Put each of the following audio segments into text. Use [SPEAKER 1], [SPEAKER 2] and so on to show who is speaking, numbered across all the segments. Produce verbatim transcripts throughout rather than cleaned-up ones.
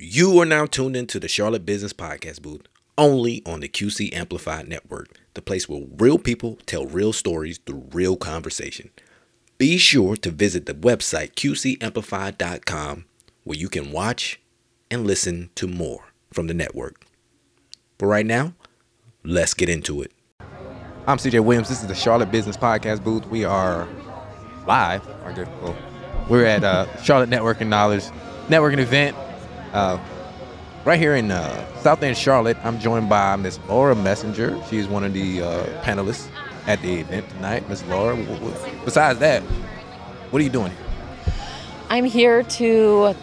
[SPEAKER 1] You are now tuned into the Charlotte Business Podcast booth, only on the Q C Amplified Network, the place where real people tell real stories through real conversation. Be sure to visit the website q c amplified dot com, where you can watch and listen to more from the network. But right now, let's get into it.
[SPEAKER 2] I'm C J Williams. This is the Charlotte Business Podcast booth. We are live. I guess, well, we're at uh, Charlotte Networking Knowledge networking event uh, right here in uh, South End, Charlotte. I'm joined by Miss Laura Messenger. She is one of the uh, panelists at the event tonight. Miss Laura, w- w- besides that, what are you doing here?
[SPEAKER 3] I'm here to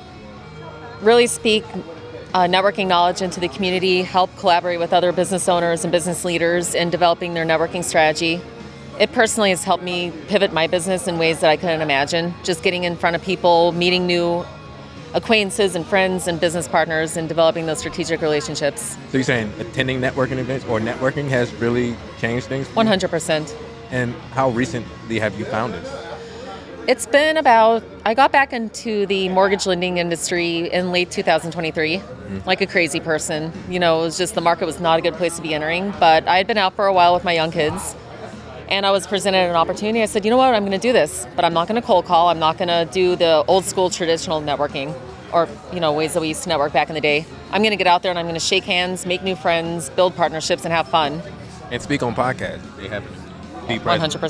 [SPEAKER 3] really speak uh, networking knowledge into the community, help collaborate with other business owners and business leaders in developing their networking strategy. It personally has helped me pivot my business in ways that I couldn't imagine. Just getting in front of people, meeting new acquaintances and friends and business partners, and developing those strategic relationships.
[SPEAKER 2] So you're saying attending networking events or networking has really changed things for you?
[SPEAKER 3] one hundred percent.
[SPEAKER 2] And how recently have you found it?
[SPEAKER 3] It's been about, I got back into the mortgage lending industry in late two thousand twenty-three, mm-hmm. like a crazy person. You know, it was just the market was not a good place to be entering, but I had been out for a while with my young kids, and I was presented an opportunity. I said, you know what, I'm going to do this, but I'm not going to cold call. I'm not going to do the old school traditional networking or, you know, ways that we used to network back in the day. I'm going to get out there and I'm going to shake hands, make new friends, build partnerships, and have fun.
[SPEAKER 2] And speak on podcasts. They happen to be present.
[SPEAKER 3] one hundred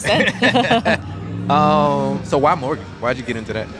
[SPEAKER 3] percent.
[SPEAKER 2] um, so why mortgage? Why'd you get into that?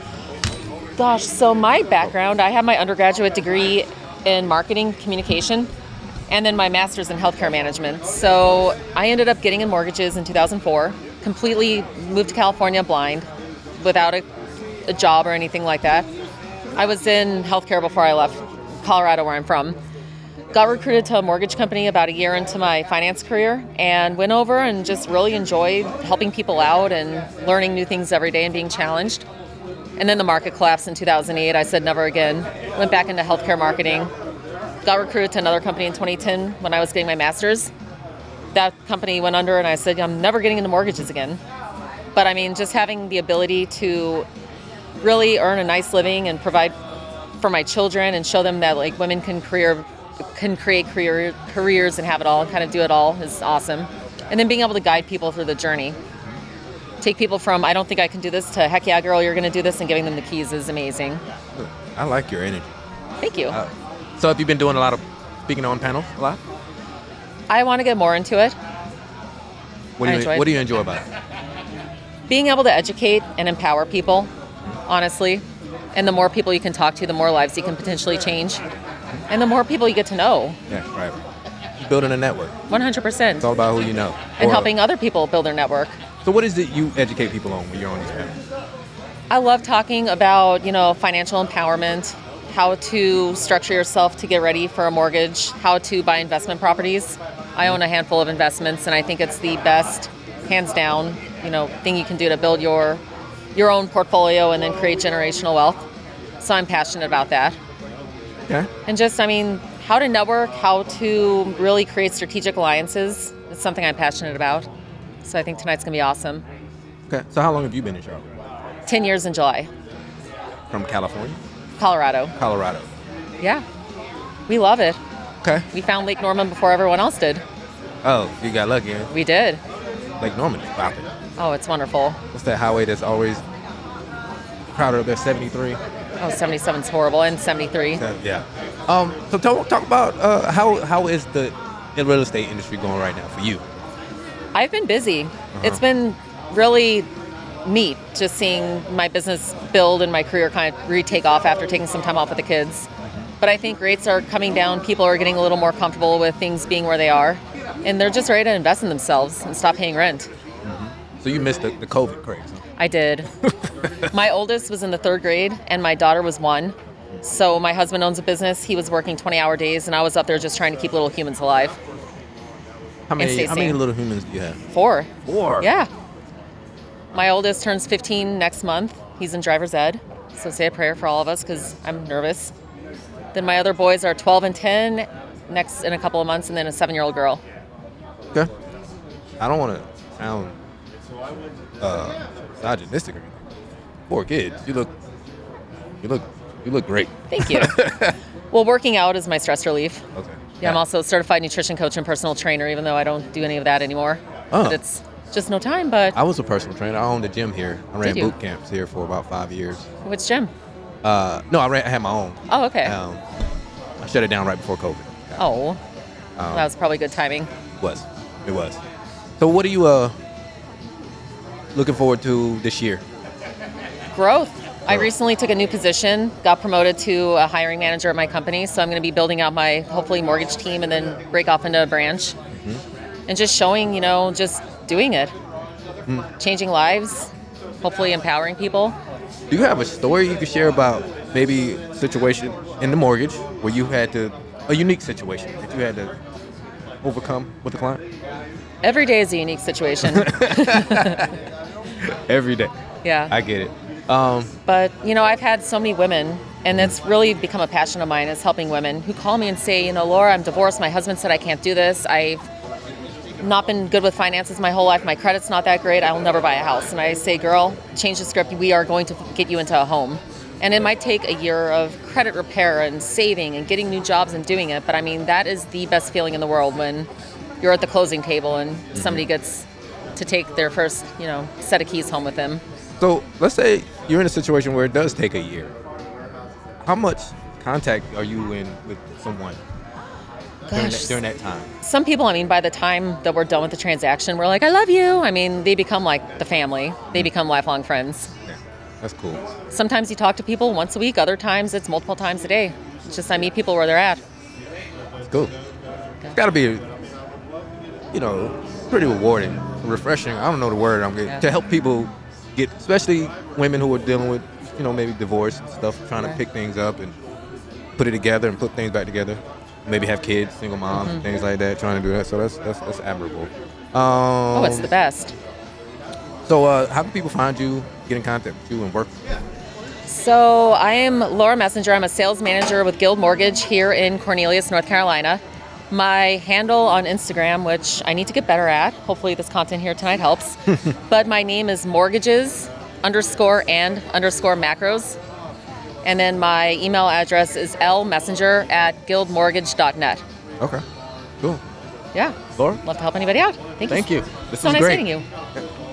[SPEAKER 3] Gosh, so my background, I have my undergraduate degree in marketing communication and then my master's in healthcare management. So I ended up getting in mortgages in two thousand four, completely moved to California blind, without a, a job or anything like that. I was in healthcare before I left Colorado, where I'm from. Got recruited to a mortgage company about a year into my finance career and went over and just really enjoyed helping people out and learning new things every day and being challenged. And then the market collapsed in two thousand eight. I said never again. Went back into healthcare marketing. Got recruited to another company in twenty ten when I was getting my master's. That company went under and I said, I'm never getting into mortgages again. But I mean, just having the ability to really earn a nice living and provide for my children and show them that like women can career can create career careers and have it all and kind of do it all is awesome. And then being able to guide people through the journey. Take people from, I don't think I can do this, to heck yeah, girl, you're going to do this, and giving them the keys is amazing.
[SPEAKER 2] I like your energy.
[SPEAKER 3] Thank you.
[SPEAKER 2] Uh, so have you been doing a lot of speaking on panels a lot?
[SPEAKER 3] I want to get more into it.
[SPEAKER 2] What do
[SPEAKER 3] I
[SPEAKER 2] you
[SPEAKER 3] enjoy it.
[SPEAKER 2] What do you enjoy about it?
[SPEAKER 3] Being able to educate and empower people, honestly. And the more people you can talk to, the more lives you can potentially change. And the more people you get to know.
[SPEAKER 2] Yeah, right. Building a network.
[SPEAKER 3] one hundred percent.
[SPEAKER 2] It's all about who you know.
[SPEAKER 3] And
[SPEAKER 2] Or-
[SPEAKER 3] helping other people build their network.
[SPEAKER 2] So what is it you educate people on when you're on these panels?
[SPEAKER 3] I love talking about, you know, financial empowerment, how to structure yourself to get ready for a mortgage, how to buy investment properties. I own a handful of investments, and I think it's the best, hands down, you know, thing you can do to build your your own portfolio and then create generational wealth. So I'm passionate about that.
[SPEAKER 2] Okay.
[SPEAKER 3] And just, I mean, how to network, how to really create strategic alliances. It's something I'm passionate about. So I think tonight's going to be awesome.
[SPEAKER 2] Okay. So how long have you been in Charlotte?
[SPEAKER 3] ten years in July.
[SPEAKER 2] From California?
[SPEAKER 3] Colorado.
[SPEAKER 2] Colorado.
[SPEAKER 3] Yeah. We love it.
[SPEAKER 2] Okay.
[SPEAKER 3] We found Lake Norman before everyone else did.
[SPEAKER 2] Oh, you got lucky. Huh?
[SPEAKER 3] We did.
[SPEAKER 2] Lake Norman is popping.
[SPEAKER 3] Oh, it's wonderful.
[SPEAKER 2] What's that highway that's always crowded up there, seventy-three?
[SPEAKER 3] Oh, seventy-seven's horrible, and seventy-three.
[SPEAKER 2] Yeah. Um. So talk, talk about uh, how how is the real estate industry going right now for you?
[SPEAKER 3] I've been busy.
[SPEAKER 2] Uh-huh.
[SPEAKER 3] It's been really neat just seeing my business build and my career kind of retake off after taking some time off with the kids. But I think rates are coming down. People are getting a little more comfortable with things being where they are. And they're just ready to invest in themselves and stop paying rent.
[SPEAKER 2] Mm-hmm. So you missed the, the COVID craze, huh?
[SPEAKER 3] I did. My oldest was in the third grade and my daughter was one. So my husband owns a business. He was working twenty-hour days and I was up there just trying to keep little humans alive.
[SPEAKER 2] How many
[SPEAKER 3] stay
[SPEAKER 2] how many
[SPEAKER 3] sane.
[SPEAKER 2] little humans do you have?
[SPEAKER 3] Four.
[SPEAKER 2] Four?
[SPEAKER 3] Yeah. My oldest turns fifteen next month. He's in driver's ed. So say a prayer for all of us because I'm nervous. Then my other boys are twelve and ten next in a couple of months, and then a seven-year-old girl.
[SPEAKER 2] Okay. I don't want to sound uh, misogynistic or anything. Four kids. You look, you look, you look great.
[SPEAKER 3] Thank you. Well, working out is my stress relief.
[SPEAKER 2] Okay.
[SPEAKER 3] Yeah, I'm also a certified nutrition coach and personal trainer, even though I don't do any of that anymore.
[SPEAKER 2] Oh.
[SPEAKER 3] But it's just no time, but
[SPEAKER 2] I was a personal trainer. I owned a gym here. I ran
[SPEAKER 3] Did you?
[SPEAKER 2] boot camps here for about five years.
[SPEAKER 3] which gym?
[SPEAKER 2] Uh, no, I ran. I had my own.
[SPEAKER 3] Oh, okay.
[SPEAKER 2] Um, I shut it down right before COVID.
[SPEAKER 3] oh,
[SPEAKER 2] Um,
[SPEAKER 3] that was probably good timing.
[SPEAKER 2] was. It was. So, what are you uh looking forward to this year?
[SPEAKER 3] Growth. I
[SPEAKER 2] Growth.
[SPEAKER 3] recently took a new position, got promoted to a hiring manager at my company, so I'm going to be building out my, hopefully, mortgage team and then break off into a branch. And just showing, you know, just doing it. Changing lives, hopefully empowering people.
[SPEAKER 2] Do you have a story you could share about maybe a situation in the mortgage where you had to, a unique situation that you had to overcome with the client?
[SPEAKER 3] Every day is a unique situation.
[SPEAKER 2] Every day.
[SPEAKER 3] Yeah.
[SPEAKER 2] I get it. Um,
[SPEAKER 3] But, you know, I've had so many women, and it's really become a passion of mine, is helping women who call me and say, you know, Laura, I'm divorced. My husband said I can't do this. I've not been good with finances my whole life. My credit's not that great. I will never buy a house. And I say, girl, change the script. We are going to get you into a home. And it might take a year of credit repair and saving and getting new jobs and doing it. But I mean, that is the best feeling in the world when you're at the closing table and somebody gets to take their first, you know, set of keys home with them.
[SPEAKER 2] so let's say you're in a situation where it does take a year. How much contact are you in with someone during
[SPEAKER 3] Gosh.
[SPEAKER 2] that, during that time?
[SPEAKER 3] Some people, I mean, by the time that we're done with the transaction, we're like, I love you. I mean, they become like the family. They become lifelong friends.
[SPEAKER 2] Yeah, that's cool.
[SPEAKER 3] Sometimes you talk to people once a week. Other times it's multiple times a day. It's just I meet people where they're at.
[SPEAKER 2] It's cool. It's got to be, you know, pretty rewarding, refreshing. I don't know the word I'm getting
[SPEAKER 3] Yeah.
[SPEAKER 2] to help people get, especially women who are dealing with, you know, maybe divorce and stuff, trying to
[SPEAKER 3] Right.
[SPEAKER 2] pick things up and put it together and put things back together. Maybe have kids, single moms,
[SPEAKER 3] Mm-hmm.
[SPEAKER 2] things like that, trying to do that. So that's that's, that's admirable. Um,
[SPEAKER 3] Oh, it's the best.
[SPEAKER 2] So uh, how can people find you, get in contact with you, and work?
[SPEAKER 3] So I am Laura Messenger. I'm a sales manager with Guild Mortgage here in Cornelius, North Carolina. My handle on Instagram, which I need to get better at, hopefully this content here tonight helps, but my name is mortgages underscore and underscore macros. And then my email address is lmessenger at guildmortgage dot net.
[SPEAKER 2] Okay, cool.
[SPEAKER 3] Yeah,
[SPEAKER 2] Laura,
[SPEAKER 3] love to help anybody out. Thank you.
[SPEAKER 2] thank you. This
[SPEAKER 3] So
[SPEAKER 2] was
[SPEAKER 3] nice
[SPEAKER 2] great.
[SPEAKER 3] meeting you.